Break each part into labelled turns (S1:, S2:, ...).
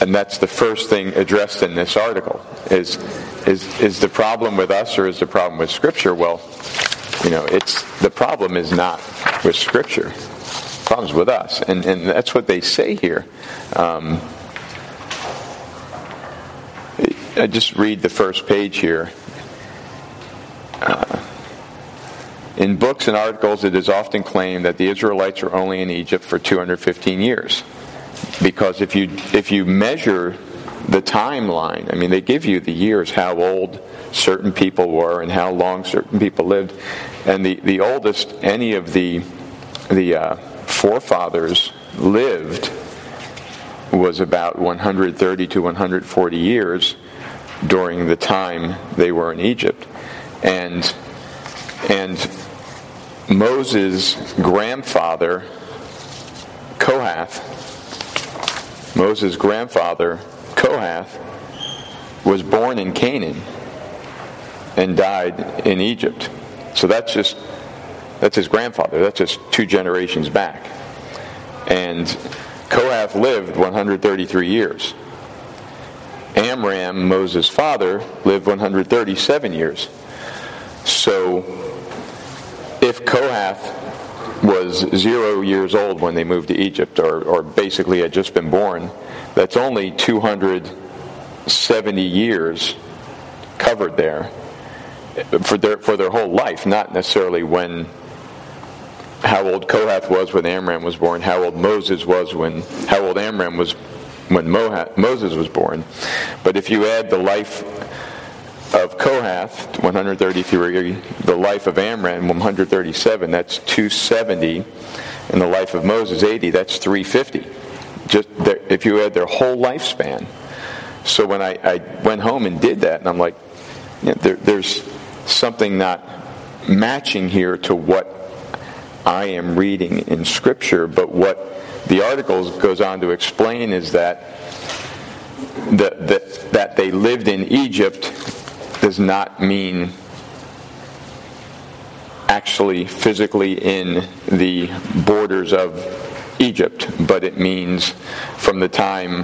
S1: And that's the first thing addressed in this article. Is the problem with us, or is the problem with Scripture? Well, the problem is not with Scripture. The problem's with us. And that's what they say here. I just read the first page here. In books and articles, it is often claimed that the Israelites were only in Egypt for 215 years. Because if you measure the timeline, they give you the years, how old certain people were and how long certain people lived. And the oldest any of the forefathers lived was about 130 to 140 years during the time they were in Egypt. And Moses' grandfather, Kohath, was born in Canaan and died in Egypt. So that's his grandfather. That's just 2 generations back. And Kohath lived 133 years. Amram, Moses' father, lived 137 years. So if Kohath was 0 years old when they moved to Egypt, or basically had just been born, that's only 270 years covered there for their whole life, not necessarily how old Kohath was when Amram was born, how old Amram was when Moses was born. But if you add the life of Kohath, 133, the life of Amram, 137, that's 270, and the life of Moses, 80, that's 350. Just if you add their whole lifespan. So when I went home and did that, and I'm like, there's something not matching here to what I am reading in Scripture, but what the article goes on to explain is that they lived in Egypt does not mean actually physically in the borders of Egypt, but it means from the time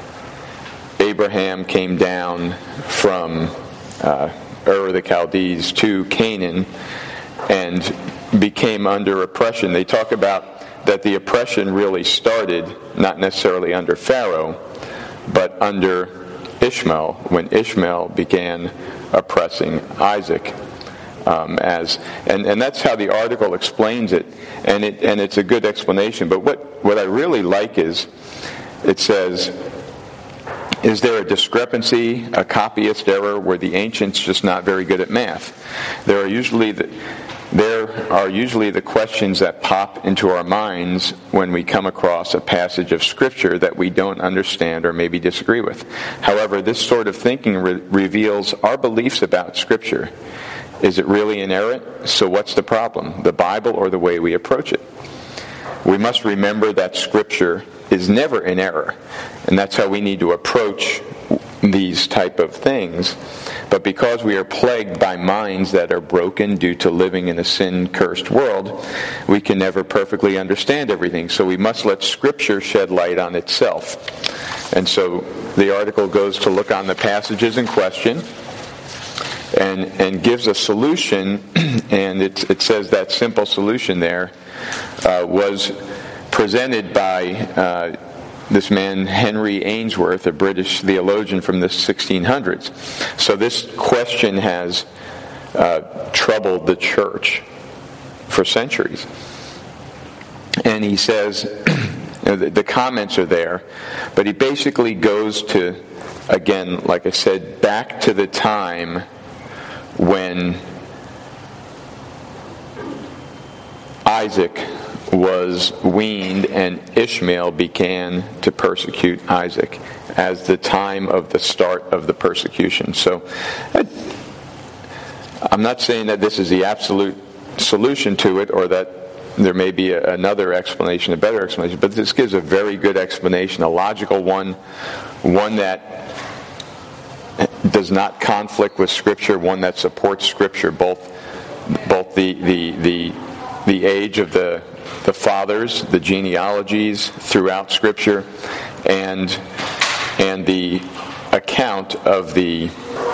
S1: Abraham came down from Ur of the Chaldees to Canaan and became under oppression. They talk about that the oppression really started not necessarily under Pharaoh, but under Ishmael, when Ishmael began oppressing Isaac. And that's how the article explains it, and it's a good explanation. But what I really like is it says, is there a discrepancy, a copyist error? Were the ancients just not very good at math? There are usually the questions that pop into our minds when we come across a passage of Scripture that we don't understand or maybe disagree with. However, this sort of thinking reveals our beliefs about Scripture. Is it really inerrant? So what's the problem? The Bible or the way we approach it? We must remember that Scripture is never in error, and that's how we need to approach these type of things. But because we are plagued by minds that are broken due to living in a sin-cursed world, we can never perfectly understand everything. So we must let Scripture shed light on itself. And so the article goes to look on the passages in question and gives a solution, and it says that simple solution there was presented by this man Henry Ainsworth, a British theologian from the 1600s. So this question has troubled the church for centuries. And he says, the comments are there, but he basically goes to, again, like I said, back to the time when Isaac was weaned and Ishmael began to persecute Isaac as the time of the start of the persecution. So I'm not saying that this is the absolute solution to it, or that there may be another explanation, a better explanation, but this gives a very good explanation, a logical one that does not conflict with Scripture, one that supports Scripture, both the age of the fathers, the genealogies throughout Scripture, and and the account of the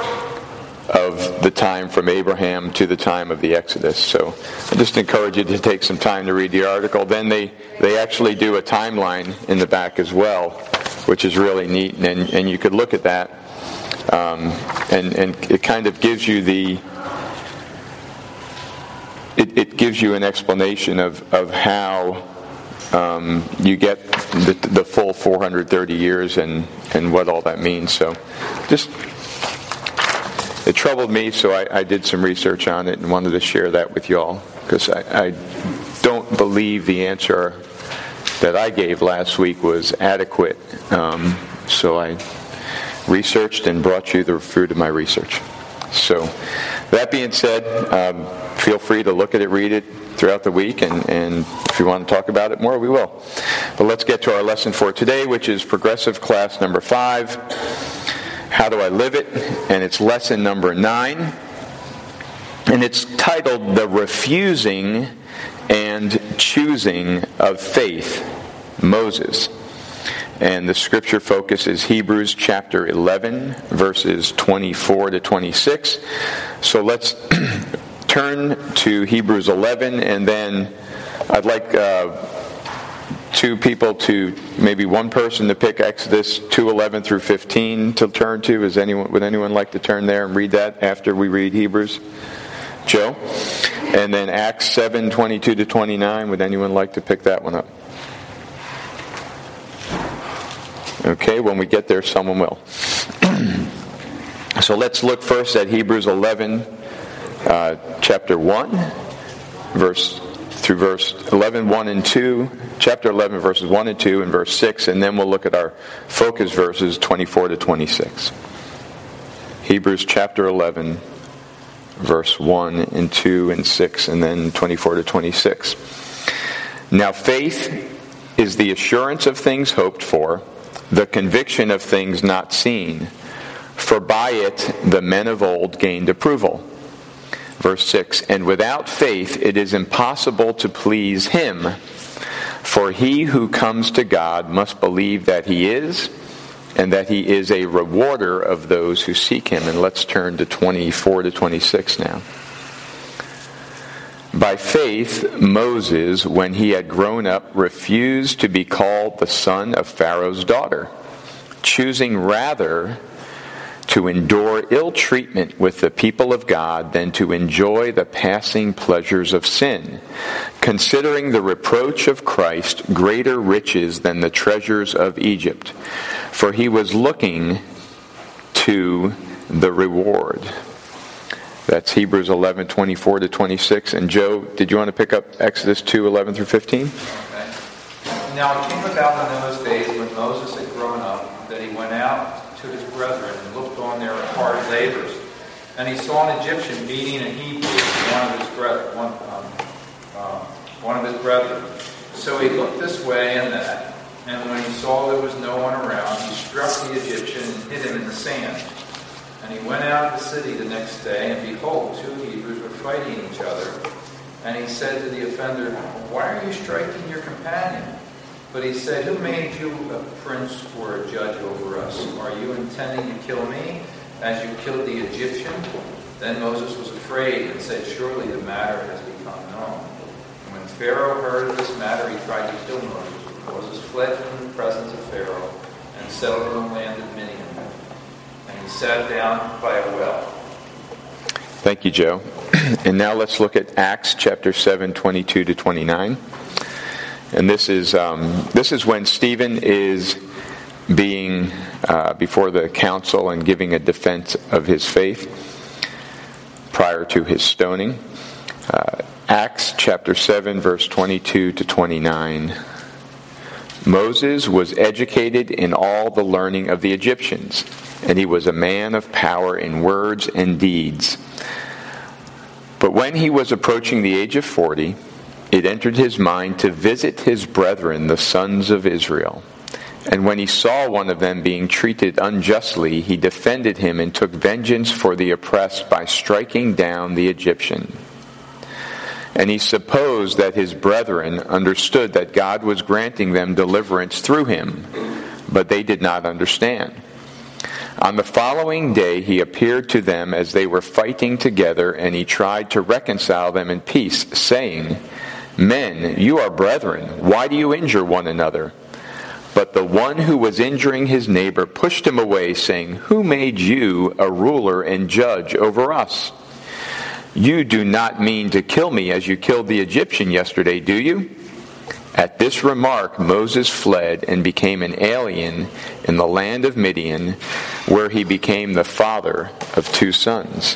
S1: time from Abraham to the time of the Exodus. So I just encourage you to take some time to read the article. Then they actually do a timeline in the back as well, which is really neat, and you could look at that, and it kind of gives you it gives you an explanation of how you get the full 430 years and what all that means. So it troubled me, so I did some research on it and wanted to share that with you all, because I don't believe the answer that I gave last week was adequate. So I researched and brought you the fruit of my research. So that being said, feel free to look at it, read it throughout the week, and if you want to talk about it more, we will. But let's get to our lesson for today, which is Progressive Class number 5. How do I live it? And it's lesson number 9. And it's titled The Refusing and Choosing of Faith, Moses. And the scripture focus is Hebrews chapter 11, verses 24 to 26. So let's turn to Hebrews 11, and then I'd like two people to, maybe one person to pick Exodus 2:11 through 15 to turn to. Would anyone like to turn there and read that after we read Hebrews? Joe? And then Acts 7:22 to 29. Would anyone like to pick that one up? Okay, when we get there, someone will. So let's look first at Hebrews 11, chapter 1, verse 11, 1 and 2, chapter 11, verses 1 and 2, and verse 6, and then we'll look at our focus verses 24 to 26. Hebrews chapter 11, verse 1 and 2 and 6, and then 24 to 26. Now faith is the assurance of things hoped for, the conviction of things not seen. For by it the men of old gained approval. Verse 6, and without faith it is impossible to please him. For he who comes to God must believe that he is, and that he is a rewarder of those who seek him. And let's turn to 24 to 26 now. By faith, Moses, when he had grown up, refused to be called the son of Pharaoh's daughter, choosing rather to endure ill treatment with the people of God than to enjoy the passing pleasures of sin, considering the reproach of Christ greater riches than the treasures of Egypt, for he was looking to the reward. That's Hebrews 11, 24 to 26. And Joe, did you want to pick up Exodus 2, 11 through 15?
S2: Okay. Now it came about in those days when Moses had grown up that he went out to his brethren and looked on their hard labors. And he saw an Egyptian beating a Hebrew, one of his brethren. So he looked this way and that, and when he saw there was no one around, he struck the Egyptian and hit him in the sand. And he went out of the city the next day, and behold, 2 Hebrews were fighting each other. And he said to the offender, why are you striking your companion? But he said, who made you a prince or a judge over us? Are you intending to kill me as you killed the Egyptian? Then Moses was afraid and said, surely the matter has become known. And when Pharaoh heard of this matter, he tried to kill Moses. Moses fled from the presence of Pharaoh and settled in the land of Midian. And he sat down by a well.
S1: Thank you, Joe. And now let's look at Acts chapter 7, 22 to 29. And this is when Stephen is being before the council and giving a defense of his faith prior to his stoning. Acts chapter 7, verse 22 to 29. Moses was educated in all the learning of the Egyptians, and he was a man of power in words and deeds. But when he was approaching the age of 40, it entered his mind to visit his brethren, the sons of Israel. And when he saw one of them being treated unjustly, he defended him and took vengeance for the oppressed by striking down the Egyptian. And he supposed that his brethren understood that God was granting them deliverance through him. but they did not understand. On the following day he appeared to them as they were fighting together, and he tried to reconcile them in peace, saying, Men, you are brethren. Why do you injure one another? But the one who was injuring his neighbor pushed him away, saying, Who made you a ruler and judge over us? You do not mean to kill me as you killed the Egyptian yesterday, do you? At this remark, Moses fled and became an alien in the land of Midian, where he became the father of 2 sons.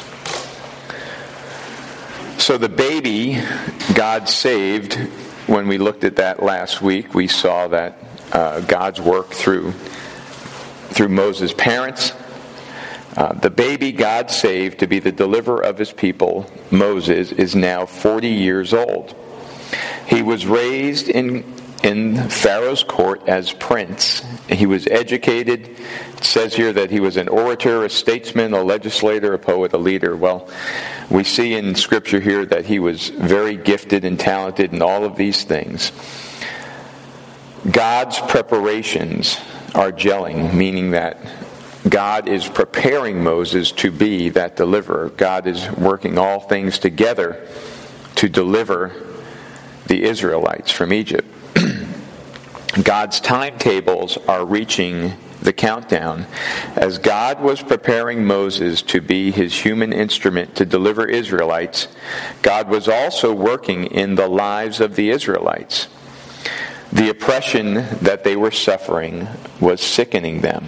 S1: So the baby God saved, when we looked at that last week, we saw that God's work through Moses' parents. The baby God saved to be the deliverer of his people, Moses, is now 40 years old. He was raised in Pharaoh's court as prince. He was educated. It says here that he was an orator, a statesman, a legislator, a poet, a leader. Well, we see in Scripture here that he was very gifted and talented in all of these things. God's preparations are gelling, meaning that God is preparing Moses to be that deliverer. God is working all things together to deliver the Israelites from Egypt. God's timetables are reaching the countdown. As God was preparing Moses to be his human instrument to deliver Israelites, God was also working in the lives of the Israelites. The oppression that they were suffering was sickening them.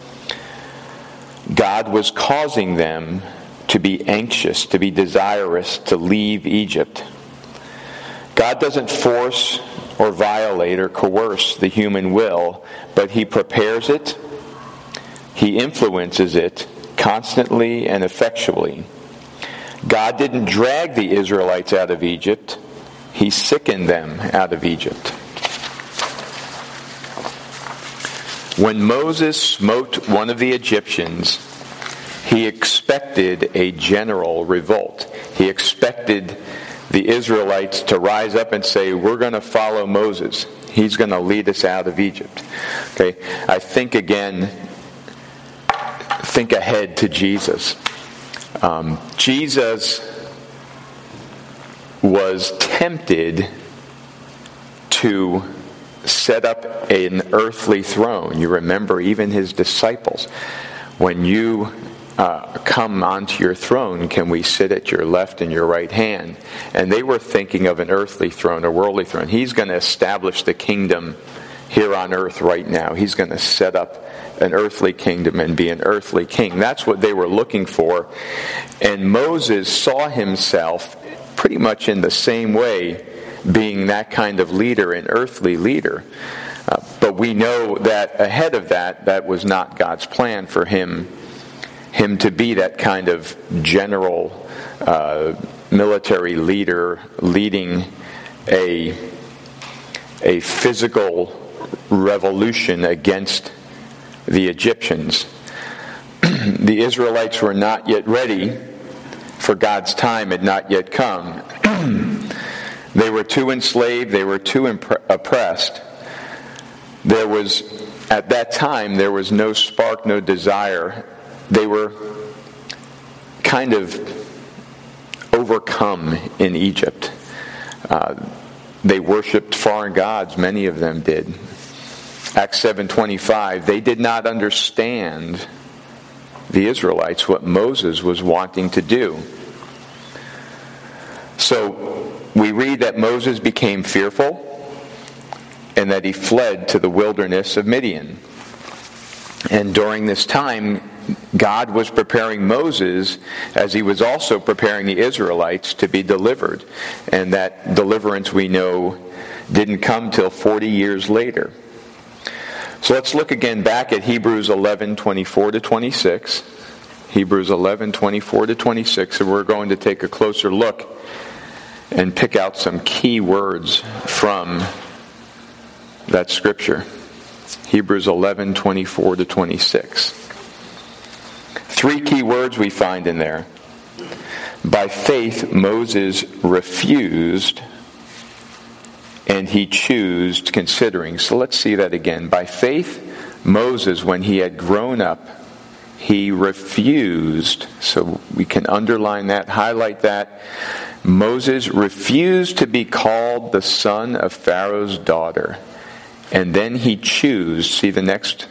S1: God was causing them to be anxious, to be desirous to leave Egypt. God doesn't force or violate or coerce the human will, but he prepares it, he influences it constantly and effectually. God didn't drag the Israelites out of Egypt, he sickened them out of Egypt. When Moses smote one of the Egyptians, he expected a general revolt. He expected the Israelites to rise up and say, we're going to follow Moses. He's going to lead us out of Egypt. Okay, I think ahead to Jesus. Jesus was tempted to set up an earthly throne. You remember even his disciples. When you come onto your throne, can we sit at your left and your right hand? And they were thinking of an earthly throne, a worldly throne. He's going to establish the kingdom here on earth right now. He's going to set up an earthly kingdom and be an earthly king. That's what they were looking for. And Moses saw himself pretty much in the same way, being that kind of leader, an earthly leader. But we know that ahead of that was not God's plan for him to be that kind of general military leader leading a physical revolution against the Egyptians. The Israelites were not yet ready, for God's time had not yet come. They were too enslaved, they were too oppressed. At that time, there was no spark, no desire. They were kind of overcome in Egypt. They worshipped foreign gods, many of them did. Acts 7:25, they did not understand, the Israelites, what Moses was wanting to do. So we read that Moses became fearful and that he fled to the wilderness of Midian. And during this time, God was preparing Moses as he was also preparing the Israelites to be delivered. And that deliverance, we know, didn't come till 40 years later. So let's look again back at Hebrews 11:24-26. Hebrews 11:24-26, and we're going to take a closer look and pick out some key words from that scripture. Hebrews 11:24-26. 3 key words we find in there. By faith, Moses refused, and he chose considering. So let's see that again. By faith, Moses, when he had grown up, he refused. So we can underline that, highlight that. Moses refused to be called the son of Pharaoh's daughter. And then he chose, see the next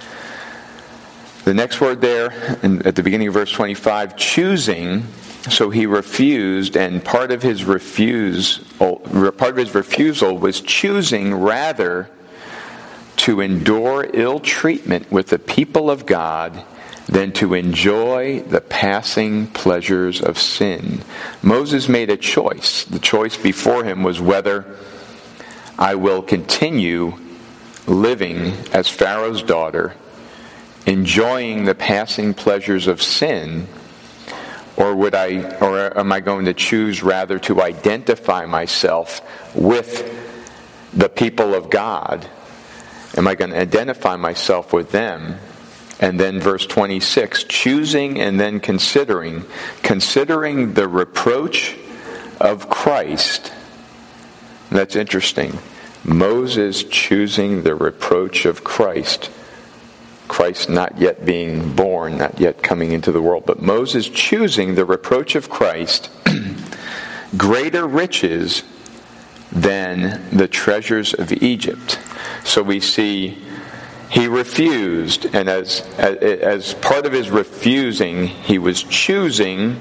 S1: word there, at the beginning of verse 25, choosing. So he refused, and part of his refusal was choosing rather to endure ill treatment with the people of God than to enjoy the passing pleasures of sin. Moses made a choice. The choice before him was whether I will continue living as Pharaoh's daughter, enjoying the passing pleasures of sin, or am I going to choose rather to identify myself with the people of God? Am I going to identify myself with them? And then verse 26, choosing and then considering the reproach of Christ. That's interesting. Moses choosing the reproach of Christ. Christ not yet being born, not yet coming into the world, but Moses choosing the reproach of Christ, greater riches than the treasures of Egypt. So we see he refused, and as part of his refusing, he was choosing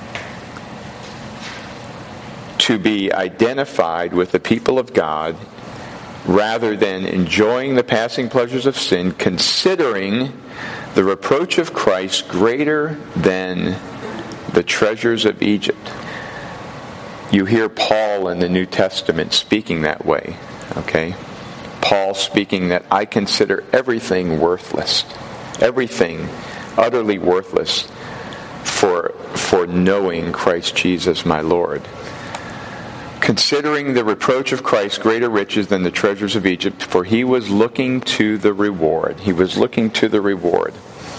S1: to be identified with the people of God rather than enjoying the passing pleasures of sin, considering the reproach of Christ greater than the treasures of Egypt. You hear Paul in the New Testament speaking that way, okay? Paul speaking that I consider everything worthless, everything utterly worthless for knowing Christ Jesus my Lord. Considering the reproach of Christ greater riches than the treasures of Egypt, for he was looking to the reward. He was looking to the reward.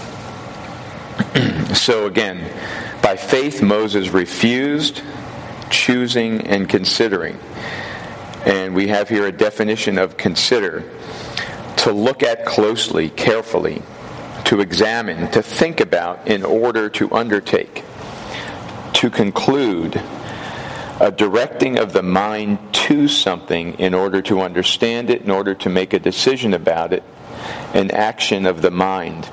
S1: So again, by faith Moses refused, choosing, and considering. And we have here a definition of consider. To look at closely, carefully, to examine, to think about in order to undertake, to conclude, a directing of the mind to something in order to understand it, in order to make a decision about it, an action of the mind.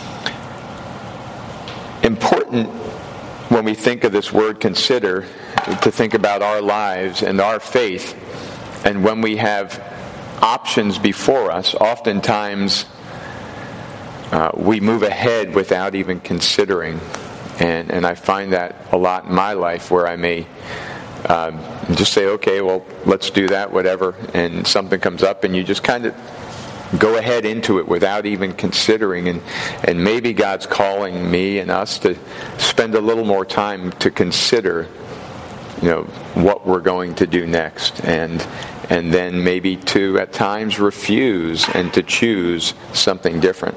S1: Important when we think of this word consider, to think about our lives and our faith, and when we have options before us, oftentimes we move ahead without even considering. And I find that a lot in my life where I may just say, okay, well, let's do that, whatever, and something comes up and you just kind of go ahead into it without even considering, and maybe God's calling me and us to spend a little more time to consider, what we're going to do next, and then maybe to at times refuse and to choose something different.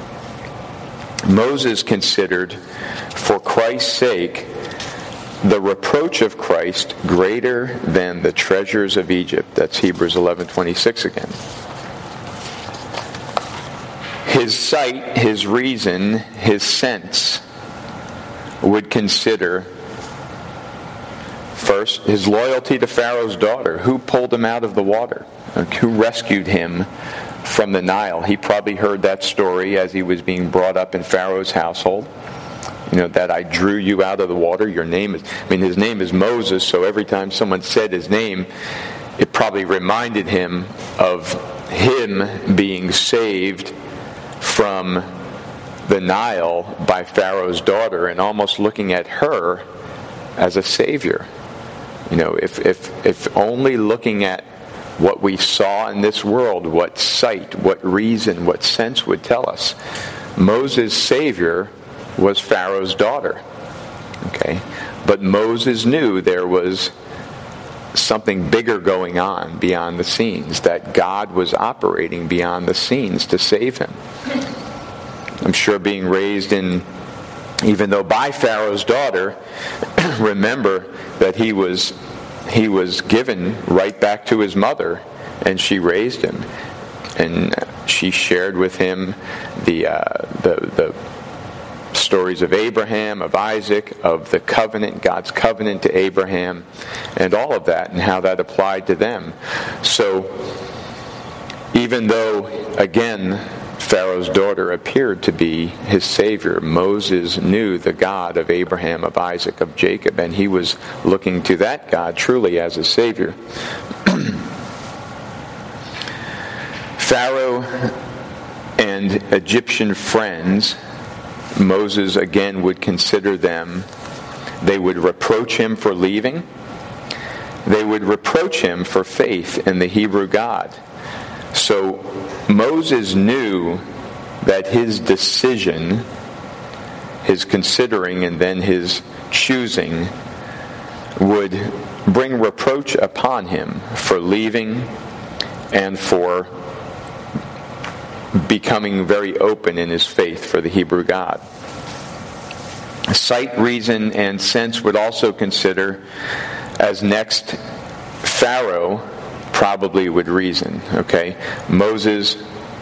S1: Moses considered, for Christ's sake, the reproach of Christ greater than the treasures of Egypt. That's Hebrews 11:26 again. His sight, his reason, his sense would consider first his loyalty to Pharaoh's daughter. Who pulled him out of the water? Who rescued him from the Nile? He probably heard that story as he was being brought up in Pharaoh's household. That I drew you out of the water. His name is Moses, so every time someone said his name, it probably reminded him of him being saved from the Nile by Pharaoh's daughter, and almost looking at her as a savior. If only looking at what we saw in this world, what sight, what reason, what sense would tell us. Moses' savior was Pharaoh's daughter. Okay? But Moses knew there was something bigger going on beyond the scenes, that God was operating beyond the scenes to save him. I'm sure being raised even though by Pharaoh's daughter, remember that he was given right back to his mother, and she raised him. And She shared with him the stories of Abraham, of Isaac, of the covenant, God's covenant to Abraham, and all of that, and how that applied to them. So, even though, again, Pharaoh's daughter appeared to be his savior, Moses knew the God of Abraham, of Isaac, of Jacob, and he was looking to that God truly as a savior. Pharaoh and Egyptian friends, Moses again would consider them. They would reproach him for leaving. They would reproach him for faith in the Hebrew God. So Moses knew that his decision, his considering and then his choosing, would bring reproach upon him for leaving and for becoming very open in his faith for the Hebrew God. Sight, reason, and sense would also consider, as next Pharaoh probably would reason. Okay, Moses,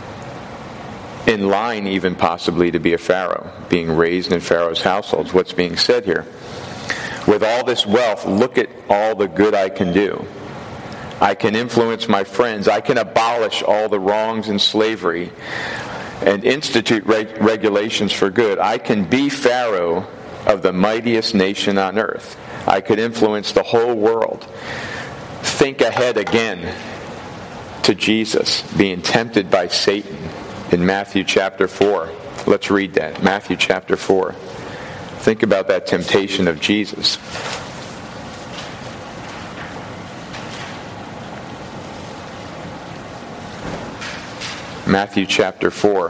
S1: in line even possibly to be a Pharaoh, being raised in Pharaoh's household. What's being said here? With all this wealth, look at all the good I can do. I can influence my friends. I can abolish all the wrongs and slavery and institute regulations for good. I can be Pharaoh of the mightiest nation on earth. I could influence the whole world. Think ahead again to Jesus being tempted by Satan in Matthew chapter 4. Let's read that. Matthew chapter 4. Think about that temptation of Jesus. Matthew chapter 4,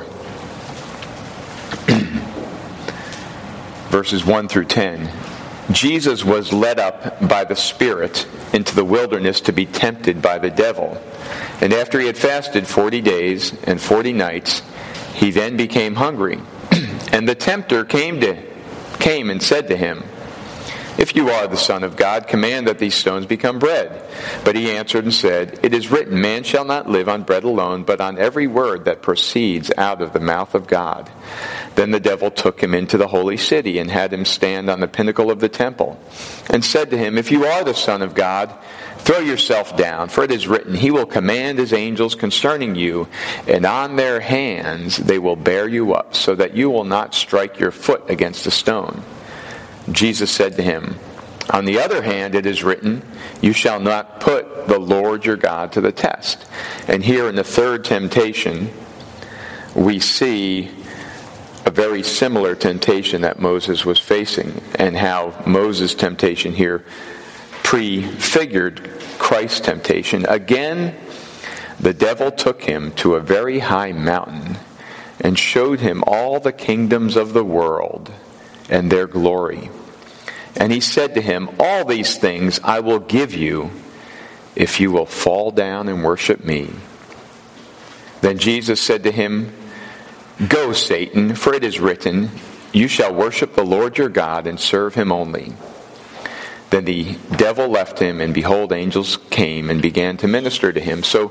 S1: verses 1 through 10. Jesus was led up by the Spirit into the wilderness to be tempted by the devil. And after he had fasted 40 days and 40 nights, he then became hungry. And the tempter came and said to him, "If you are the Son of God, command that these stones become bread." But he answered and said, "It is written, man shall not live on bread alone, but on every word that proceeds out of the mouth of God." Then the devil took him into the holy city and had him stand on the pinnacle of the temple, and said to him, "If you are the Son of God, throw yourself down, for it is written, he will command his angels concerning you, and on their hands they will bear you up, so that you will not strike your foot against a stone." Jesus said to him, "On the other hand, it is written, you shall not put the Lord your God to the test." And here in the third temptation, we see a very similar temptation that Moses was facing, and how Moses' temptation here prefigured Christ's temptation. Again, the devil took him to a very high mountain and showed him all the kingdoms of the world and their glory. And he said to him, "All these things I will give you if you will fall down and worship me." Then Jesus said to him, "Go, Satan, for it is written, you shall worship the Lord your God and serve him only." Then the devil left him, and behold, angels came and began to minister to him. So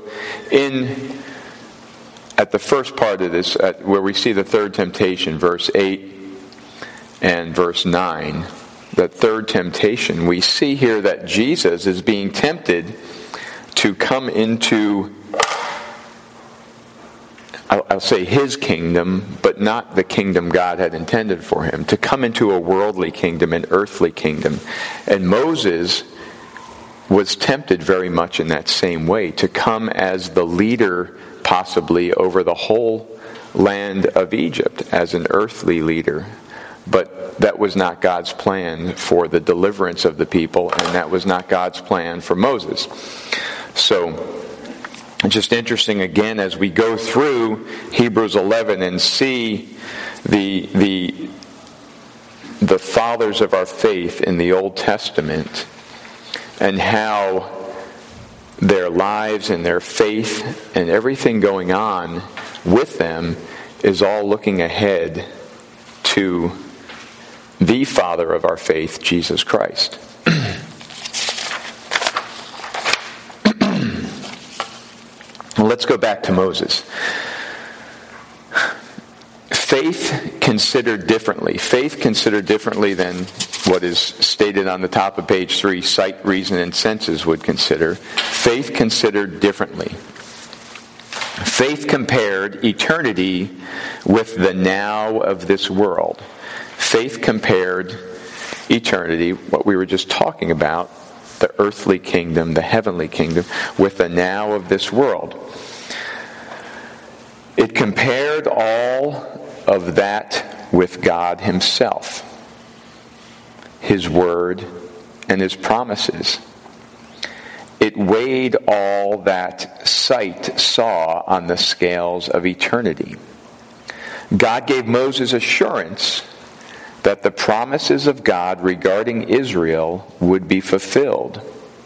S1: at the first part of this, where we see the third temptation, verse 8 and verse 9, the third temptation, we see here that Jesus is being tempted to come into, I'll say his kingdom, but not the kingdom God had intended for him, to come into a worldly kingdom, an earthly kingdom. And Moses was tempted very much in that same way, to come as the leader possibly over the whole land of Egypt, as an earthly leader. But that was not God's plan for the deliverance of the people, and that was not God's plan for Moses. So, just interesting again as we go through Hebrews 11 and see the fathers of our faith in the Old Testament, and how their lives and their faith and everything going on with them is all looking ahead to the Father of our faith, Jesus Christ. Let's go back to Moses. Faith considered differently. Faith considered differently than what is stated on the top of page 3, sight, reason, and senses would consider. Faith considered differently. Faith compared eternity with the now of this world. Faith compared eternity, what we were just talking about, the earthly kingdom, the heavenly kingdom, with the now of this world. It compared all of that with God Himself, His Word, and His promises. It weighed all that sight saw on the scales of eternity. God gave Moses assurance that the promises of God regarding Israel would be fulfilled.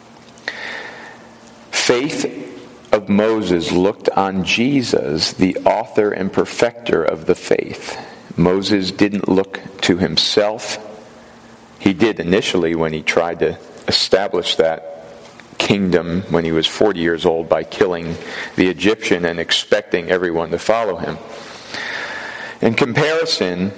S1: Faith of Moses looked on Jesus, the author and perfecter of the faith. Moses didn't look to himself. He did initially when he tried to establish that kingdom when he was 40 years old by killing the Egyptian and expecting everyone to follow him. In comparison,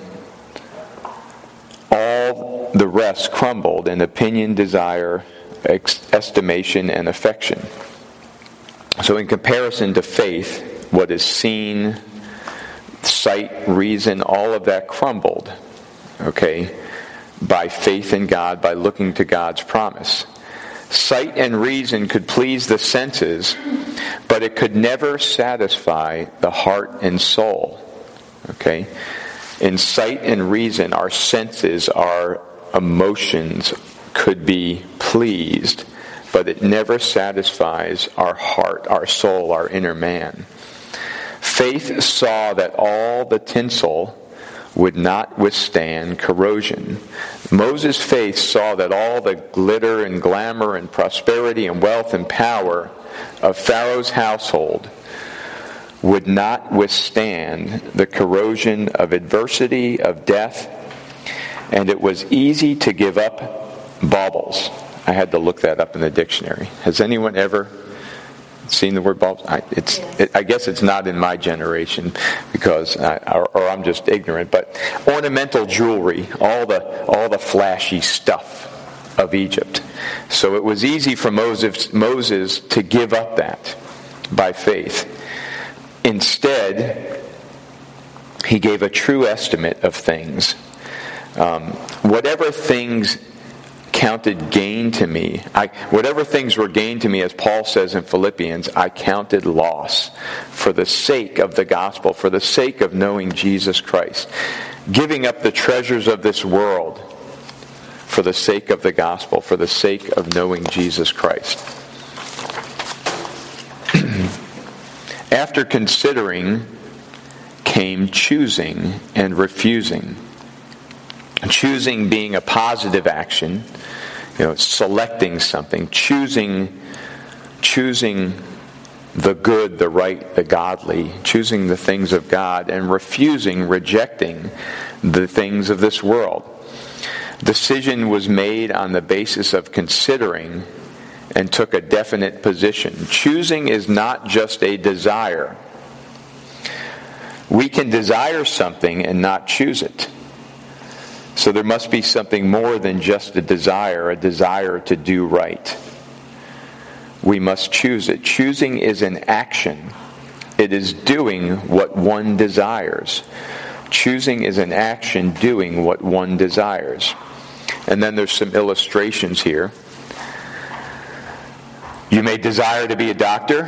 S1: all the rest crumbled in opinion, desire, estimation, and affection. So in comparison to faith, what is seen, sight, reason, all of that crumbled, okay, by faith in God, by looking to God's promise. Sight and reason could please the senses, but it could never satisfy the heart and soul. Okay? In sight and reason, our senses, our emotions could be pleased, but it never satisfies our heart, our soul, our inner man. Faith saw that all the tinsel would not withstand corrosion. Moses' faith saw that all the glitter and glamour and prosperity and wealth and power of Pharaoh's household would not withstand the corrosion of adversity, of death, and it was easy to give up baubles. I had to look that up in the dictionary. Has anyone ever seen the word baubles? I guess it's not in my generation because, or I'm just ignorant. But ornamental jewelry, all the flashy stuff of Egypt. So it was easy for Moses to give up that by faith. Instead, he gave a true estimate of things. Whatever things counted gain to me, whatever things were gain to me, as Paul says in Philippians, I counted loss for the sake of the gospel, for the sake of knowing Jesus Christ. Giving up the treasures of this world for the sake of the gospel, for the sake of knowing Jesus Christ. After considering came choosing and refusing. Choosing being a positive action, selecting something, choosing the good, the right, the godly, choosing the things of God, and rejecting the things of this world. Decision was made on the basis of considering and took a definite position. Choosing is not just a desire. We can desire something and not choose it. So there must be something more than just a desire to do right. We must choose it. Choosing is an action. It is doing what one desires. Choosing is an action doing what one desires. And then there's some illustrations here. You may desire to be a doctor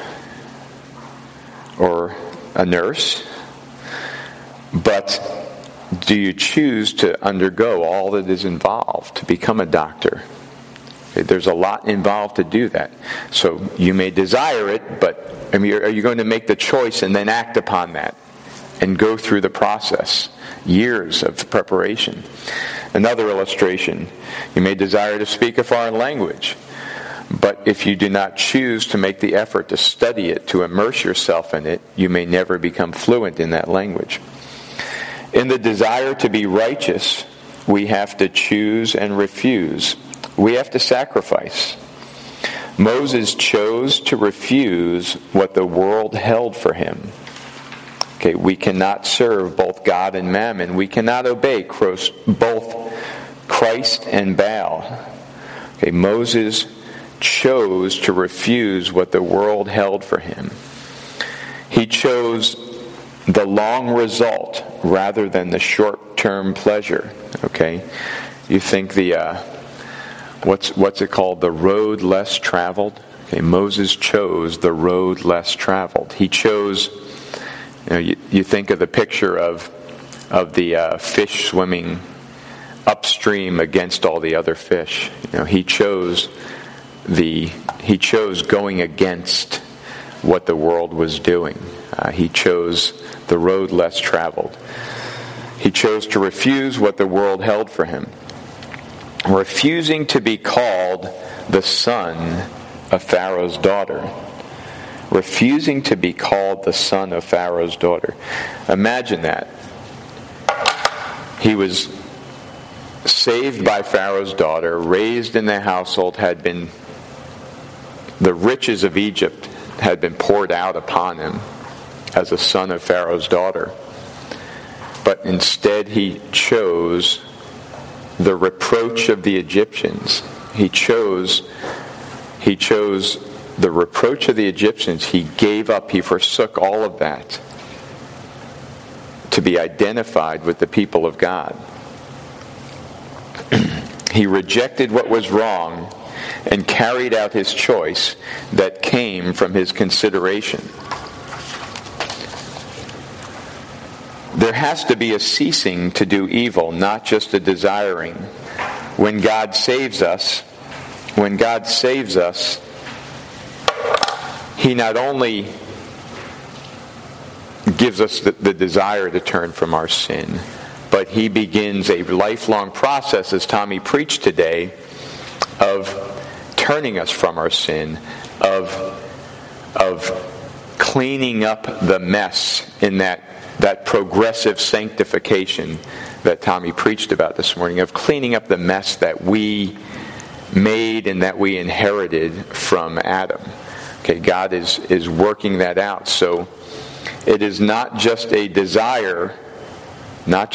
S1: or a nurse, but do you choose to undergo all that is involved to become a doctor? Okay, there's a lot involved to do that. So you may desire it, but are you going to make the choice and then act upon that and go through the process? Years of preparation. Another illustration. You may desire to speak a foreign language, but if you do not choose to make the effort to study it, to immerse yourself in it, you may never become fluent in that language. In the desire to be righteous, we have to choose and refuse. We have to sacrifice. Moses chose to refuse what the world held for him. Okay, we cannot serve both God and Mammon. We cannot obey both Christ and Baal. Okay, Moses chose to refuse what the world held for him. He chose the long result rather than the short-term pleasure. Okay, you think what's it called? The road less traveled. Okay, Moses chose the road less traveled. He chose. You think of the picture of the fish swimming upstream against all the other fish. He chose going against what the world was doing. He chose the road less traveled. He chose to refuse what the world held for him, refusing to be called the son of Pharaoh's daughter. Refusing to be called the son of Pharaoh's daughter. Imagine that. He was saved by Pharaoh's daughter, raised in the household, the riches of Egypt had been poured out upon him as a son of Pharaoh's daughter. But instead he chose the reproach of the Egyptians. He chose the reproach of the Egyptians. He gave up, he forsook all of that to be identified with the people of God. He rejected what was wrong and carried out his choice that came from his consideration. There has to be a ceasing to do evil, not just a desiring. When God saves us, He not only gives us the desire to turn from our sin, but He begins a lifelong process, as Tommy preached today, of turning us from our sin, of cleaning up the mess in that progressive sanctification that Tommy preached about this morning, of cleaning up the mess that we made and that we inherited from Adam. Okay, God is working that out. So it is not just a desire, but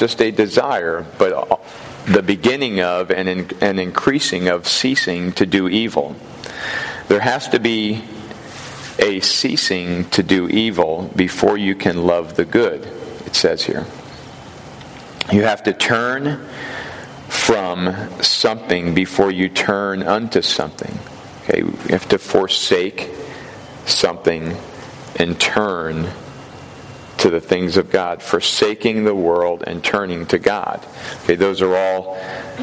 S1: the beginning of and an increasing of ceasing to do evil. There has to be a ceasing to do evil before you can love the good, it says here. You have to turn from something before you turn unto something. Okay, you have to forsake something and turn to the things of God, forsaking the world and turning to God. Okay, those are all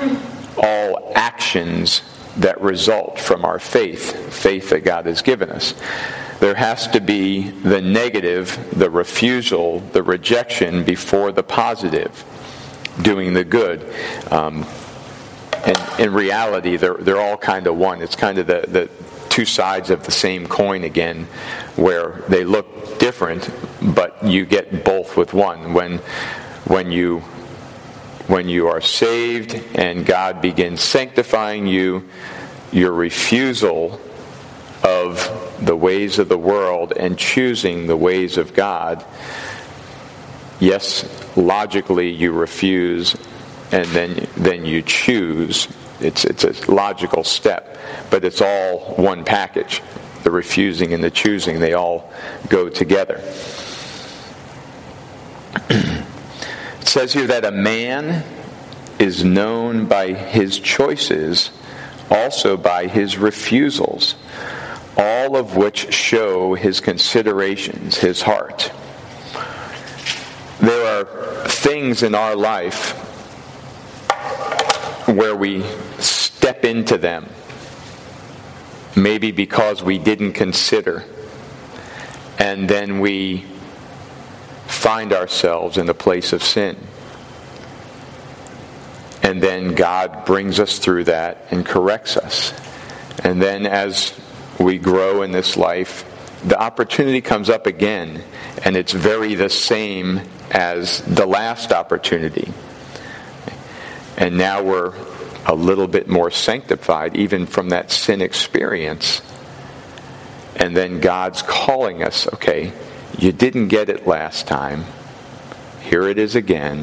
S1: actions that result from our faith that God has given us. There has to be the negative, the refusal, the rejection before the positive, doing the good. And in reality, they're all kind of one. It's kind of the two sides of the same coin again, where they look different, but you get both with one. When you are saved and God begins sanctifying you, your refusal of the ways of the world and choosing the ways of God, yes, logically you refuse and then you choose. It's a logical step, but it's all one package. The refusing and the choosing, they all go together. It says here that a man is known by his choices, also by his refusals, all of which show his considerations, his heart. There are things in our life where we step into them, maybe because we didn't consider, and then we find ourselves in a place of sin. And then God brings us through that and corrects us. And then as we grow in this life, the opportunity comes up again, and it's very the same as the last opportunity. And now we're a little bit more sanctified, even from that sin experience. And then God's calling us, okay, you didn't get it last time. here it is again.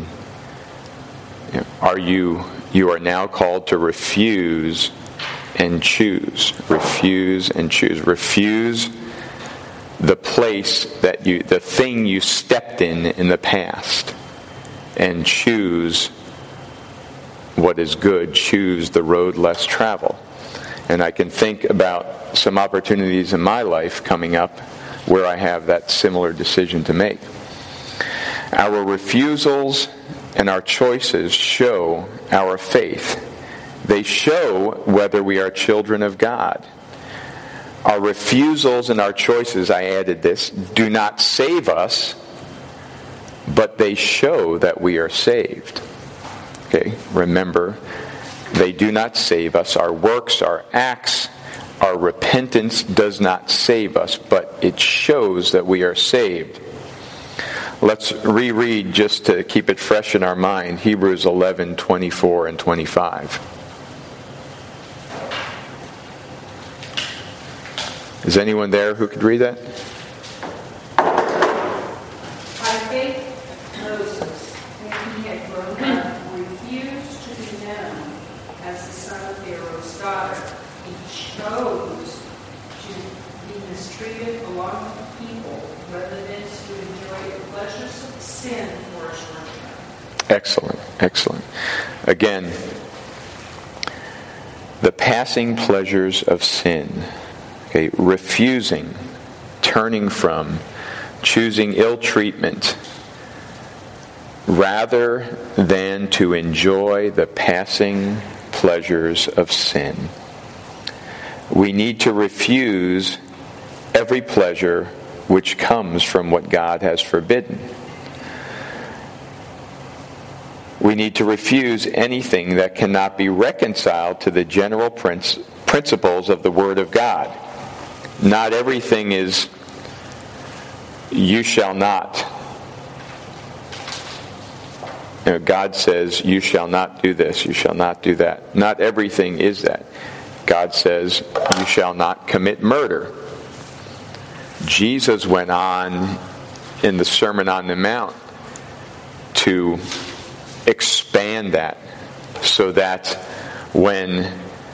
S1: You are now called to refuse and choose. Refuse and choose. Refuse the place the thing you stepped in the past, and choose what is good. Choose the road less traveled. And I can think about some opportunities in my life coming up where I have that similar decision to make. Our refusals and our choices show our faith. They show whether we are children of God. Our refusals and our choices, I added this, do not save us, but they show that we are saved. Okay, remember, they do not save us. Our works, our acts, our repentance does not save us, but it shows that we are saved. Let's reread, just to keep it fresh in our mind, Hebrews 11:24 and 25. Is anyone there who could read that?
S3: By faith, Moses, when he had grown up, refused to be known as the son of Pharaoh's daughter. He chose to be mistreated along with the people rather than to enjoy the pleasures of sin for a short time.
S1: Excellent, excellent. Again, the passing pleasures of sin. Okay, refusing, turning from, choosing ill treatment, rather than to enjoy the passing pleasures of sin. We need to refuse every pleasure which comes from what God has forbidden. We need to refuse anything that cannot be reconciled to the general principles of the Word of God. Not everything is, you shall not. God says, you shall not do this, you shall not do that. Not everything is that. God says, you shall not commit murder. Jesus went on in the Sermon on the Mount to expand that, so that when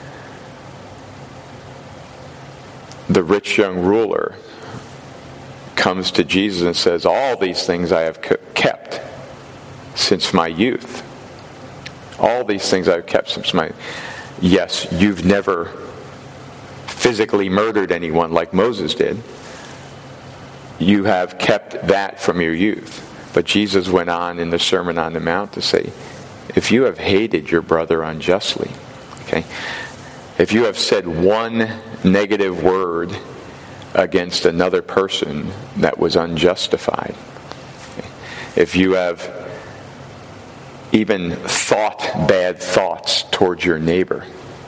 S1: the rich young ruler comes to Jesus and says, all these things I have kept since my youth. All these things I've kept since my... Yes, you've never physically murdered anyone like Moses did. You have kept that from your youth. But Jesus went on in the Sermon on the Mount to say, if you have hated your brother unjustly, okay, if you have said one negative word against another person that was unjustified, okay, if you have even thought bad thoughts towards your neighbor,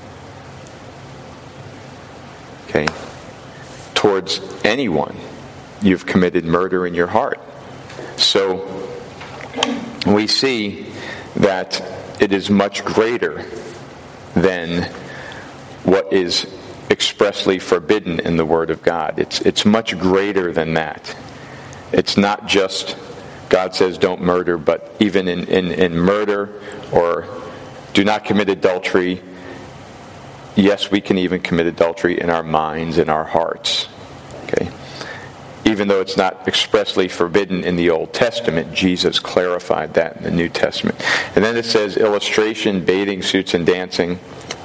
S1: okay, towards anyone, you've committed murder in your heart. So we see that it is much greater than what is expressly forbidden in the Word of God. It's much greater than that. It's not just God says don't murder, but even in murder or do not commit adultery. Yes, we can even commit adultery in our minds, in our hearts. Okay? Even though it's not expressly forbidden in the Old Testament, Jesus clarified that in the New Testament. And then it says illustration, bathing suits, and dancing.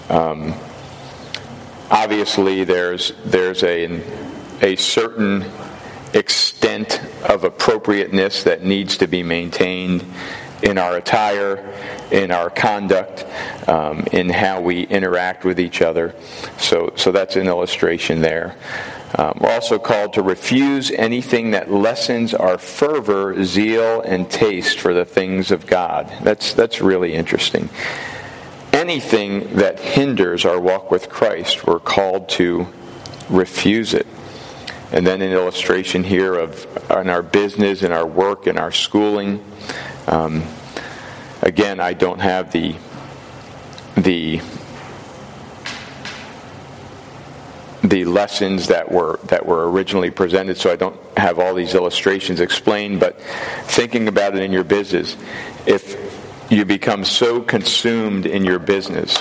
S1: Obviously, there's a certain extent of appropriateness that needs to be maintained in our attire, in our conduct, in how we interact with each other. So that's an illustration there. We're also called to refuse anything that lessens our fervor, zeal, and taste for the things of God. That's really interesting. Anything that hinders our walk with Christ, we're called to refuse it. And then an illustration here of in our business, in our work, in our schooling. Again, I don't have the the lessons that were originally presented, so I don't have all these illustrations explained, but thinking about it in your business, if you become so consumed in your business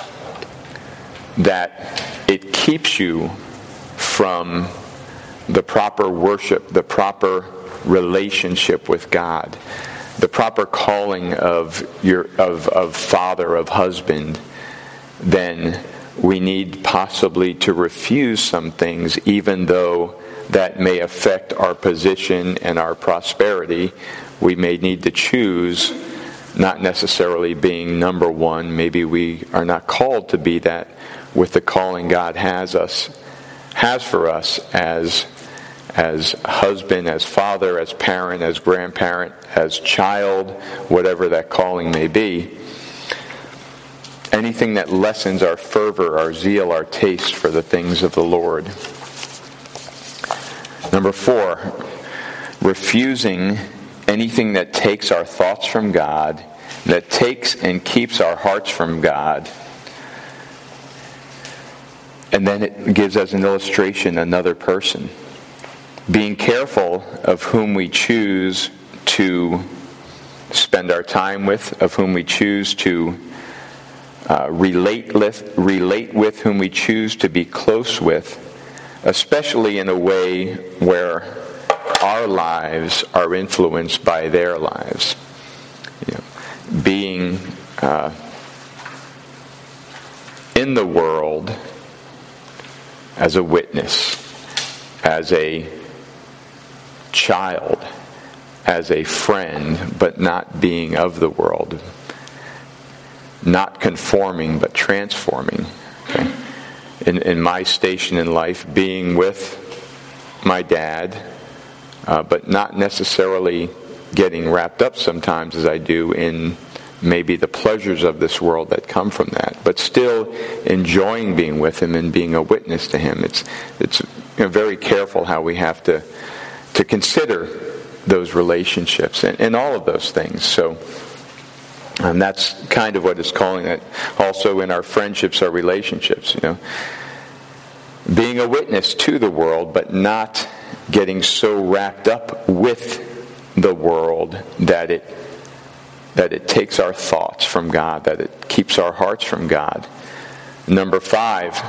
S1: that it keeps you from the proper worship, the proper relationship with God, the proper calling of father, of husband, then we need possibly to refuse some things, even though that may affect our position and our prosperity. We may need to choose not necessarily being number one. Maybe we are not called to be that with the calling God has for us as husband, as father, as parent, as grandparent, as child, whatever that calling may be. Anything that lessens our fervor, our zeal, our taste for the things of the Lord. Number 4, refusing anything that takes our thoughts from God, that takes and keeps our hearts from God. And then it gives us an illustration, another person. Being careful of whom we choose to spend our time with, of whom we choose to relate with, whom we choose to be close with, especially in a way where our lives are influenced by their lives. Being in the world as a witness, as a child, as a friend, but not being of the world. Not conforming, but transforming. Okay? In my station in life, being with my dad, but not necessarily getting wrapped up sometimes as I do in maybe the pleasures of this world that come from that, but still enjoying being with him and being a witness to him. It's very careful how we have to consider those relationships and all of those things. So. And that's kind of what it's calling it. Also in our friendships, our relationships, being a witness to the world, but not getting so wrapped up with the world that it takes our thoughts from God, that it keeps our hearts from God. Number 5,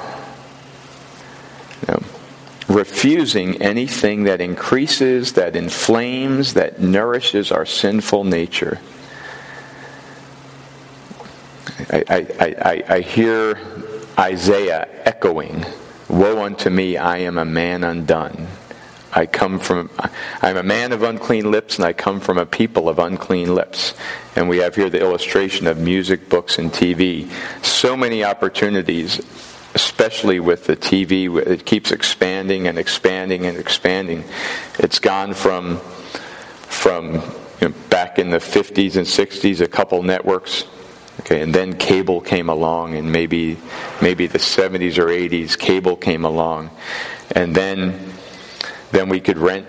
S1: refusing anything that increases, that inflames, that nourishes our sinful nature. I hear Isaiah echoing, "Woe unto me, I am a man undone. I'm a man of unclean lips, and I come from a people of unclean lips." And we have here the illustration of music, books, and TV. So many opportunities, especially with the TV, it keeps expanding and expanding and expanding. It's gone from back in the 50s and 60s, a couple networks. Okay, and then cable came along, and maybe the 70s or 80s, cable came along, and then we could rent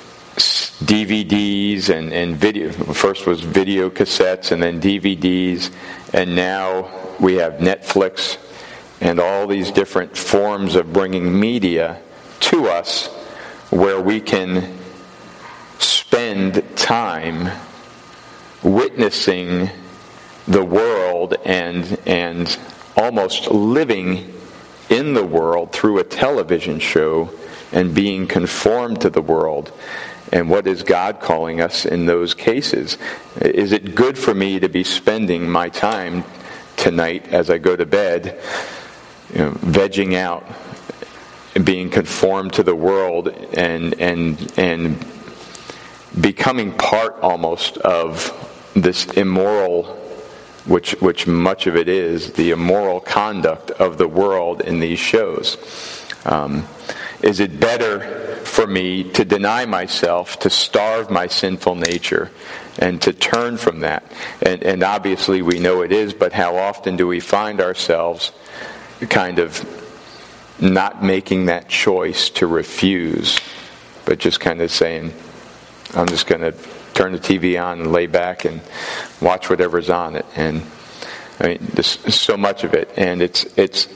S1: DVDs and video. First was video cassettes, and then DVDs, and now we have Netflix and all these different forms of bringing media to us, where we can spend time witnessing the world and almost living in the world through a television show and being conformed to the world. And what is God calling us in those cases? Is it good for me to be spending my time tonight as I go to bed, vegging out, being conformed to the world and becoming part almost of this immoral, which much of it is, the immoral conduct of the world in these shows? Is it better for me to deny myself, to starve my sinful nature, and to turn from that? And obviously we know it is, but how often do we find ourselves kind of not making that choice to refuse, but just kind of saying, I'm just going to turn the TV on and lay back and watch whatever's on it. And I mean, there's so much of it, and it's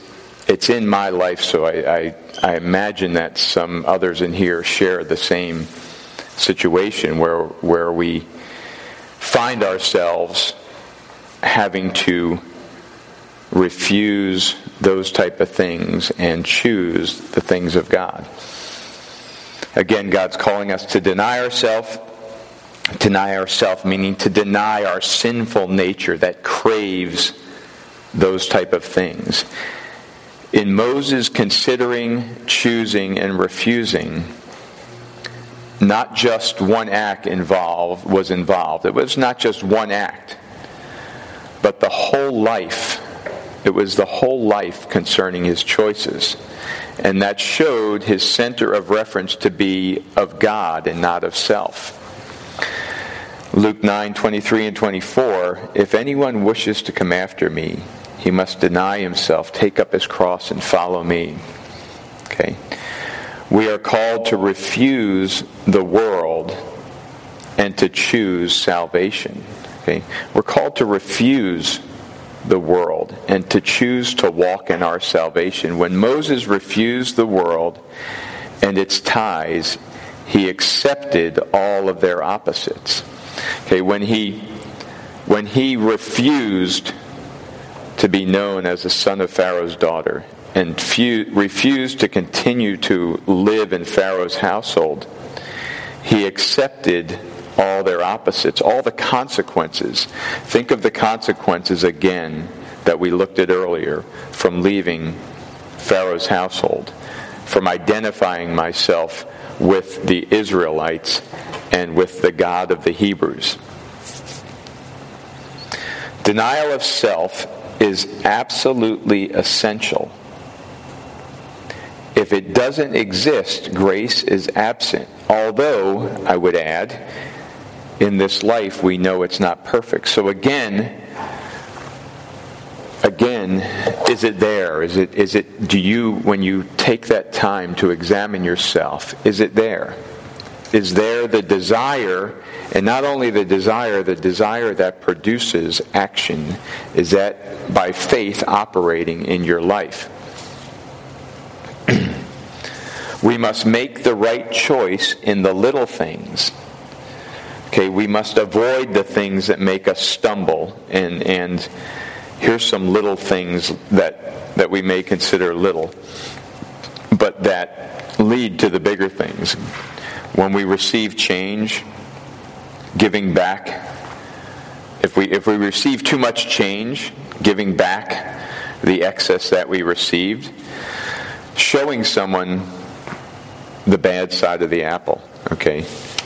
S1: it's in my life, so I imagine that some others in here share the same situation where we find ourselves having to refuse those type of things and choose the things of God. Again, God's calling us to deny ourselves. Deny ourselves meaning to deny our sinful nature that craves those type of things. In Moses considering, choosing, and refusing, not just one act was involved. It was not just one act, but the whole life. It was the whole life concerning his choices. And that showed his center of reference to be of God and not of self. Luke 9:23 and 24, if anyone wishes to come after me, he must deny himself, take up his cross, and follow me. Okay? We are called to refuse the world and to choose salvation. Okay? We're called to refuse the world and to choose to walk in our salvation. When Moses refused the world and its ties, he accepted all of their opposites. Okay, when he refused to be known as the son of Pharaoh's daughter and refused to continue to live in Pharaoh's household, he accepted all their opposites, all the consequences. Think of the consequences again that we looked at earlier from leaving Pharaoh's household, from identifying myself with the Israelites and with the God of the Hebrews. Denial of self is absolutely essential. If it doesn't exist, grace is absent. Although, I would add, in this life we know it's not perfect. So again, is it there? Do you, when you take that time to examine yourself, is it there? Is there the desire, and not only the desire that produces action, is that by faith operating in your life? We must make the right choice in the little things. Okay, we must avoid the things that make us stumble, and here's some little things that we may consider little, but that lead to the bigger things. When we receive change, giving back. If we receive too much change, giving back the excess that we received, showing someone the bad side of the apple. Okay,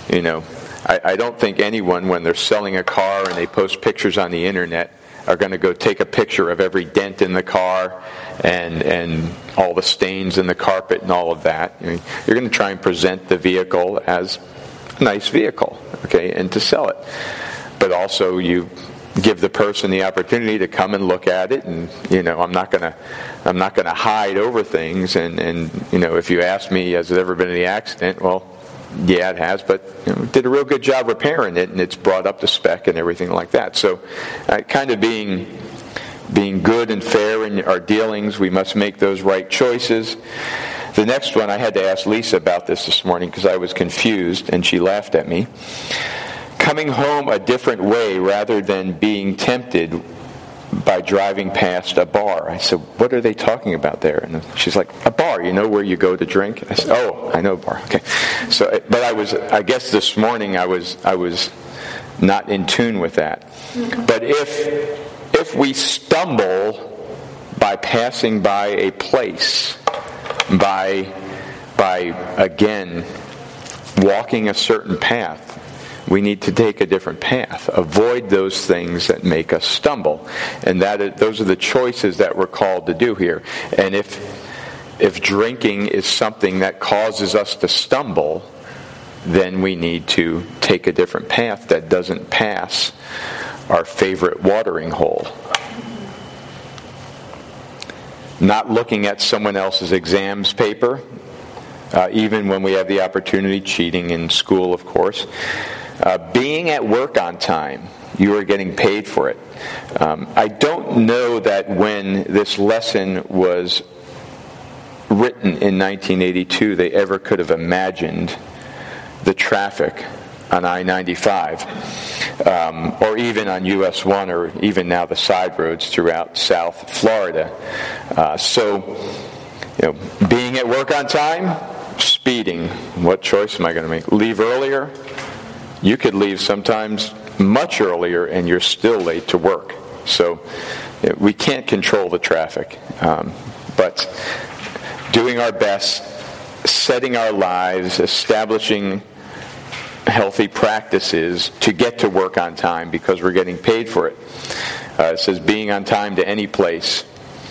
S1: I don't think anyone, when they're selling a car and they post pictures on the internet, are going to go take a picture of every dent in the car and all the stains in the carpet and all of that. You're going to try and present the vehicle as a nice vehicle, okay, and to sell it. But also you give the person the opportunity to come and look at it, and I'm not going to hide over things. And if you ask me, has it ever been any accident? Well, yeah, it has, but did a real good job repairing it, and it's brought up to spec and everything like that. So, kind of being good and fair in our dealings, we must make those right choices. The next one, I had to ask Lisa about this morning because I was confused, and she laughed at me. Coming home a different way rather than being tempted by driving past a bar. I said, what are they talking about there? And she's like, a bar, where you go to drink? I said, oh, I know a bar. Okay. So, but I guess this morning I was not in tune with that. But if we stumble by passing by a place, by again walking a certain path, we need to take a different path. Avoid those things that make us stumble. And those are the choices that we're called to do here. And if drinking is something that causes us to stumble, then we need to take a different path that doesn't pass our favorite watering hole. Not looking at someone else's exams paper, even when we have the opportunity, cheating in school, of course. Being at work on time, you are getting paid for it. I don't know that when this lesson was written in 1982 they ever could have imagined the traffic on I-95, or even on US 1, or even now the side roads throughout South Florida. So, being at work on time, speeding. What choice am I going to make? Leave earlier? You could leave sometimes much earlier and you're still late to work. So we can't control the traffic. But doing our best, setting our lives, establishing healthy practices to get to work on time because we're getting paid for it. It says being on time to any place.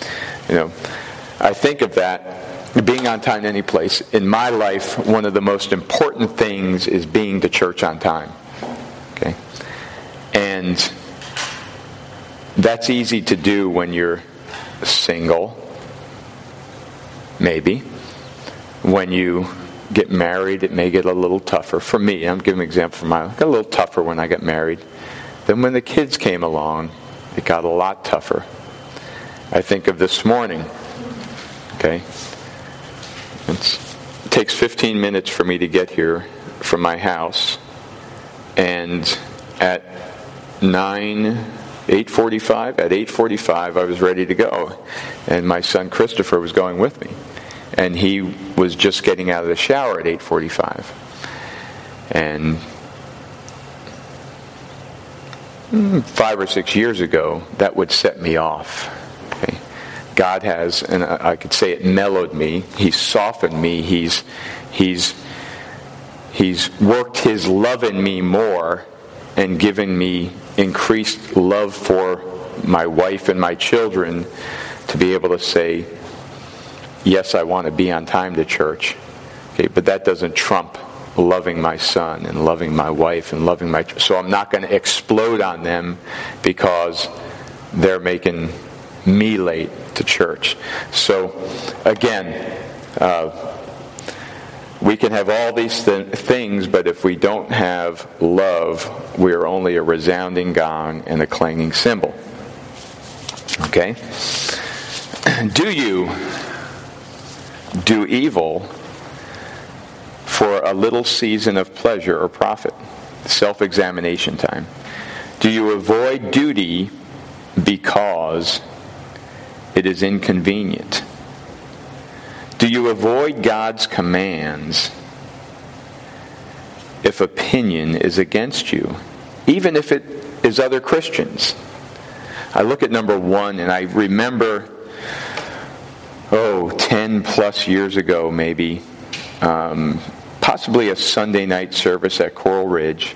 S1: I think of that, being on time to any place. In my life, one of the most important things is being to church on time. Okay? And that's easy to do when you're single, maybe. When you get married, it may get a little tougher. For me, I'm giving an example from my life. It got a little tougher when I got married. Then when the kids came along, it got a lot tougher. I think of this morning. Okay? It takes 15 minutes for me to get here from my house, and at 8:45 I was ready to go, and my son Christopher was going with me, and he was just getting out of the shower at 8:45, and 5 or 6 years ago that would set me off. Okay? God has, and I could say it mellowed me. He's softened me. He's worked His love in me more and given me increased love for my wife and my children to be able to say, yes, I want to be on time to church. Okay, but that doesn't trump loving my son and loving my wife and loving my... So I'm not going to explode on them because they're making me late to church. So, again, we can have all these things, but if we don't have love, we are only a resounding gong and a clanging cymbal. Okay? Do you do evil for a little season of pleasure or profit? Self-examination time. Do you avoid duty because it is inconvenient? Do you avoid God's commands if opinion is against you, even if it is other Christians? I look at number 1, and I remember, 10 plus years ago maybe, possibly a Sunday night service at Coral Ridge,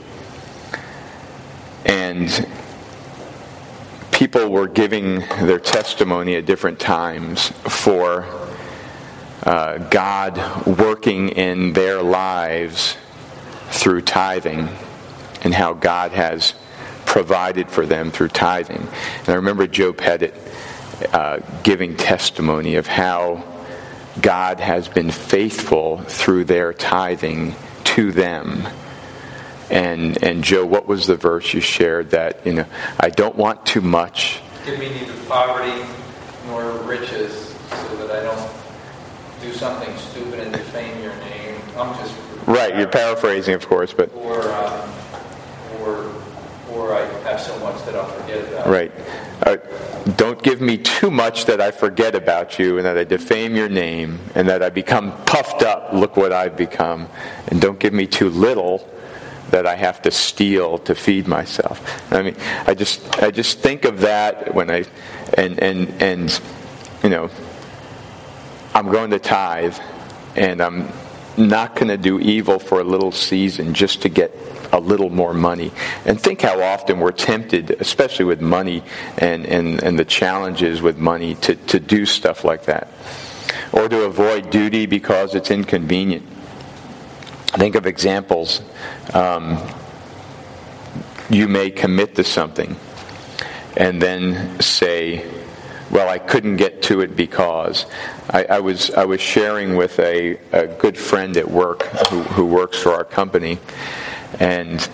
S1: and people were giving their testimony at different times for God working in their lives through tithing and how God has provided for them through tithing. And I remember Joe Pettit giving testimony of how God has been faithful through their tithing to them. And Joe, what was the verse you shared that, I don't want too much.
S2: Give me neither poverty nor riches, so that I don't do something stupid and defame your name. I'm just...
S1: Right, you're paraphrasing, of course, but...
S2: Or I have so much that I'll forget about.
S1: Right. Don't give me too much that I forget about you and that I defame your name and that I become puffed up. Look what I've become. And don't give me too little that I have to steal to feed myself. I mean, I just think of that when I'm going to tithe, and I'm not going to do evil for a little season just to get a little more money. And think how often we're tempted, especially with money and the challenges with money, to do stuff like that. Or to avoid duty because it's inconvenient. Think of examples. You may commit to something and then say, well, I couldn't get to it because. I was sharing with a good friend at work who works for our company, and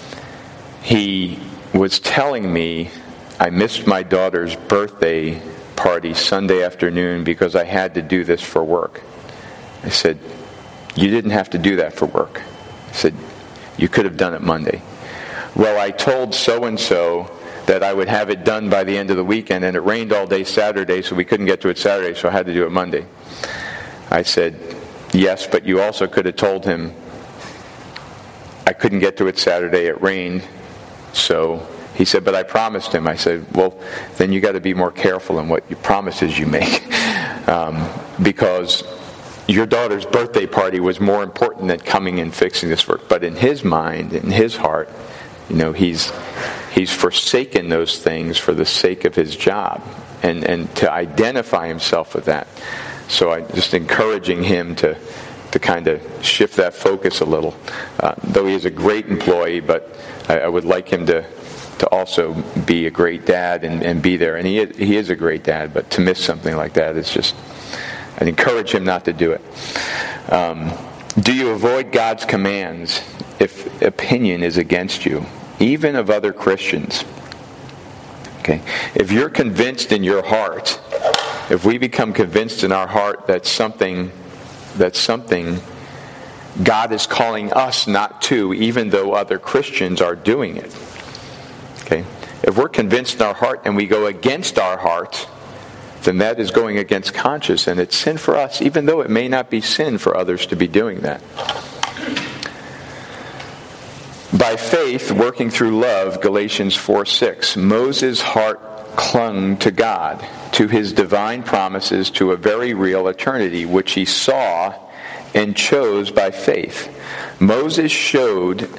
S1: he was telling me, I missed my daughter's birthday party Sunday afternoon because I had to do this for work. I said, you didn't have to do that for work. I said, you could have done it Monday. Well, I told so-and-so that I would have it done by the end of the weekend, and it rained all day Saturday, so we couldn't get to it Saturday, so I had to do it Monday. I said, yes, but you also could have told him I couldn't get to it Saturday, it rained. So he said, but I promised him. I said, well, then you got to be more careful in what promises you make. Because your daughter's birthday party was more important than coming and fixing this work. But in his mind, in his heart, he's forsaken those things for the sake of his job, and to identify himself with that. So I'm just encouraging him to kind of shift that focus a little. Though he is a great employee, but I would like him to also be a great dad and be there. And he is a great dad, but to miss something like that is just... I'd encourage him not to do it. Do you avoid God's commands if opinion is against you, even of other Christians? Okay. If you're convinced in your heart, if we become convinced in our heart that something God is calling us not to, even though other Christians are doing it. Okay. If we're convinced in our heart and we go against our heart, then that is going against conscience, and it's sin for us, even though it may not be sin for others to be doing that. By faith, working through love, Galatians 4:6, Moses' heart clung to God, to his divine promises, to a very real eternity, which he saw and chose by faith. Moses showed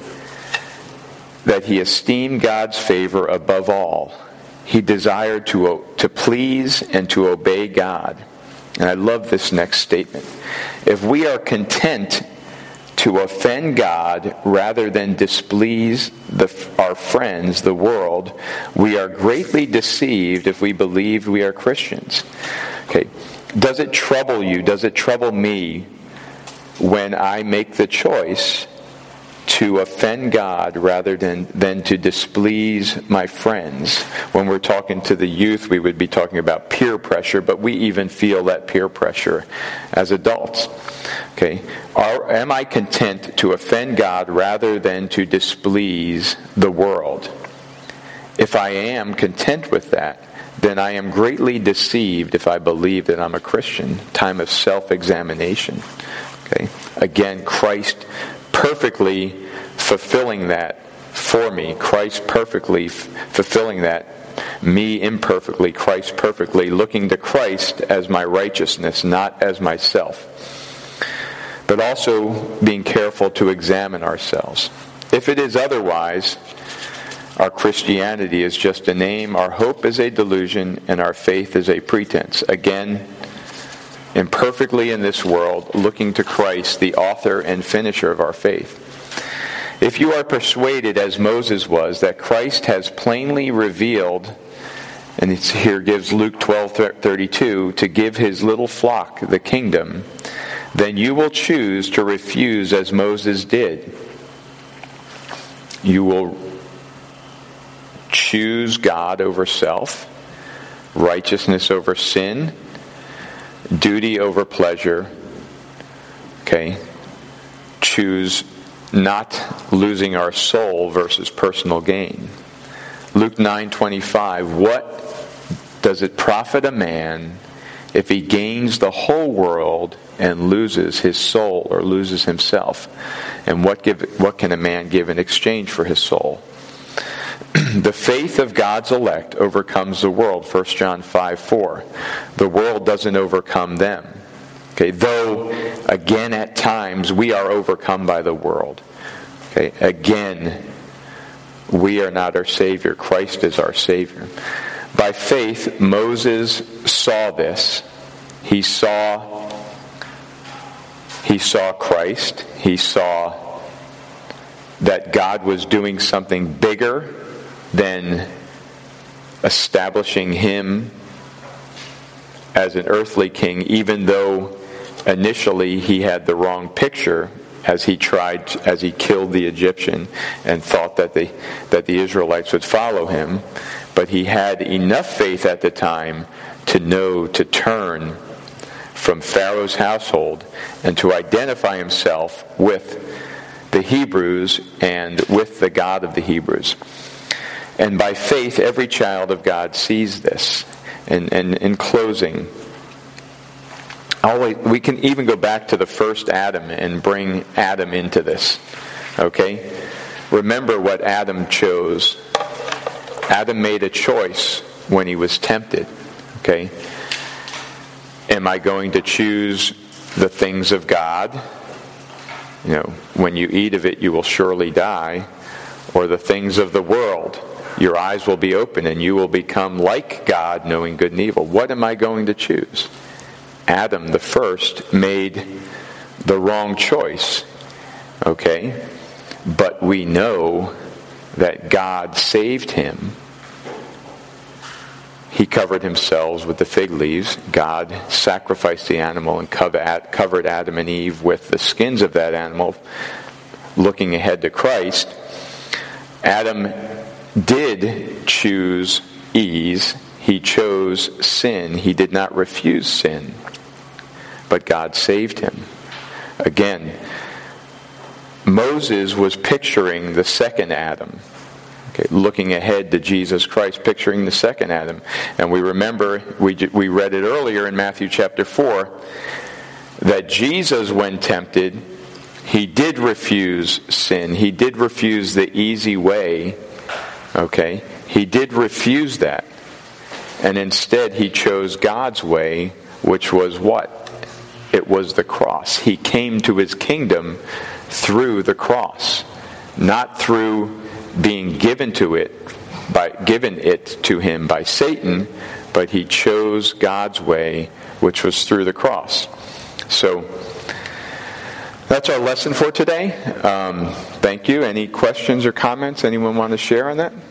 S1: that he esteemed God's favor above all. He desired to please and to obey God. And I love this next statement. If we are content to offend God rather than displease our friends, the world, we are greatly deceived if we believe we are Christians. Okay. Does it trouble you? Does it trouble me when I make the choice to offend God rather than to displease my friends? When we're talking to the youth, we would be talking about peer pressure, but we even feel that peer pressure as adults. Okay, am I content to offend God rather than to displease the world? If I am content with that, then I am greatly deceived if I believe that I'm a Christian. Time of self-examination. Okay, again, Christ perfectly fulfilling that for me. Christ perfectly fulfilling that. Me imperfectly. Christ perfectly. Looking to Christ as my righteousness, not as myself. But also being careful to examine ourselves. If it is otherwise, our Christianity is just a name, our hope is a delusion, and our faith is a pretense. Again, imperfectly in this world, looking to Christ, the author and finisher of our faith. If you are persuaded, as Moses was, that Christ has plainly revealed, and here gives Luke 12:32, to give his little flock the kingdom, then you will choose to refuse as Moses did. You will choose God over self, righteousness over sin, duty over pleasure. Okay. Choose not losing our soul versus personal gain. Luke 9:25, what does it profit a man if he gains the whole world and loses his soul or loses himself? And what can a man give in exchange for his soul? The faith of God's elect overcomes the world, 1 John 5:4. The world doesn't overcome them. Okay, though, again, at times, we are overcome by the world. Okay, again, we are not our Savior. Christ is our Savior. By faith, Moses saw this. He saw Christ. He saw that God was doing something bigger than establishing him as an earthly king, even though initially he had the wrong picture as he killed the Egyptian and thought that the Israelites would follow him. But he had enough faith at the time to know to turn from Pharaoh's household and to identify himself with the Hebrews and with the God of the Hebrews. And by faith, every child of God sees this. And in closing, we can even go back to the first Adam and bring Adam into this. Okay? Remember what Adam chose. Adam made a choice when he was tempted. Okay? Am I going to choose the things of God? When you eat of it, you will surely die. Or the things of the world? Your eyes will be open and you will become like God, knowing good and evil. What am I going to choose? Adam, the first, made the wrong choice. Okay? But we know that God saved him. He covered himself with the fig leaves. God sacrificed the animal and covered Adam and Eve with the skins of that animal, looking ahead to Christ. Adam did choose ease. He chose sin. He did not refuse sin. But God saved him. Again, Moses was picturing the second Adam. Okay, looking ahead to Jesus Christ, picturing the second Adam. And we remember, we read it earlier in Matthew chapter 4, that Jesus, when tempted, he did refuse sin. He did refuse the easy way. Okay? He did refuse that. And instead he chose God's way, which was what? It was the cross. He came to his kingdom through the cross, not through being given it to him by Satan, but he chose God's way, which was through the cross. So that's our lesson for today. Thank you. Any questions or comments anyone want to share on that?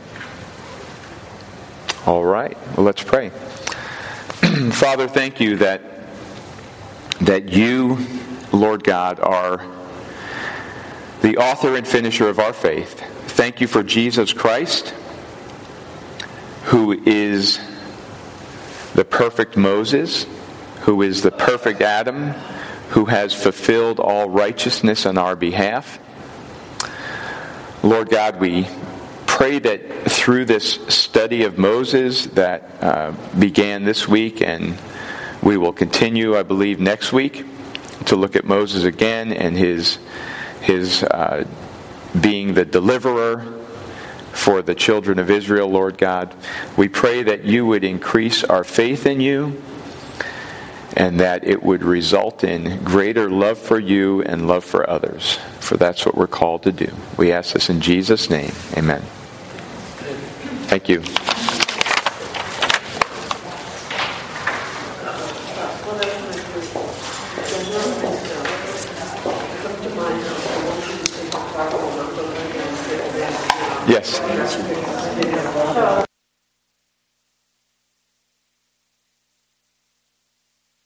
S1: All right. Well, let's pray. Father, thank you that you, Lord God, are the author and finisher of our faith. Thank you for Jesus Christ, who is the perfect Moses, who is the perfect Adam, who has fulfilled all righteousness on our behalf. Lord God, we pray that through this study of Moses that began this week, and we will continue, I believe, next week to look at Moses again and his being the deliverer for the children of Israel, Lord God. We pray that you would increase our faith in you and that it would result in greater love for you and love for others. For that's what we're called to do. We ask this in Jesus' name. Amen. Thank you. Yes.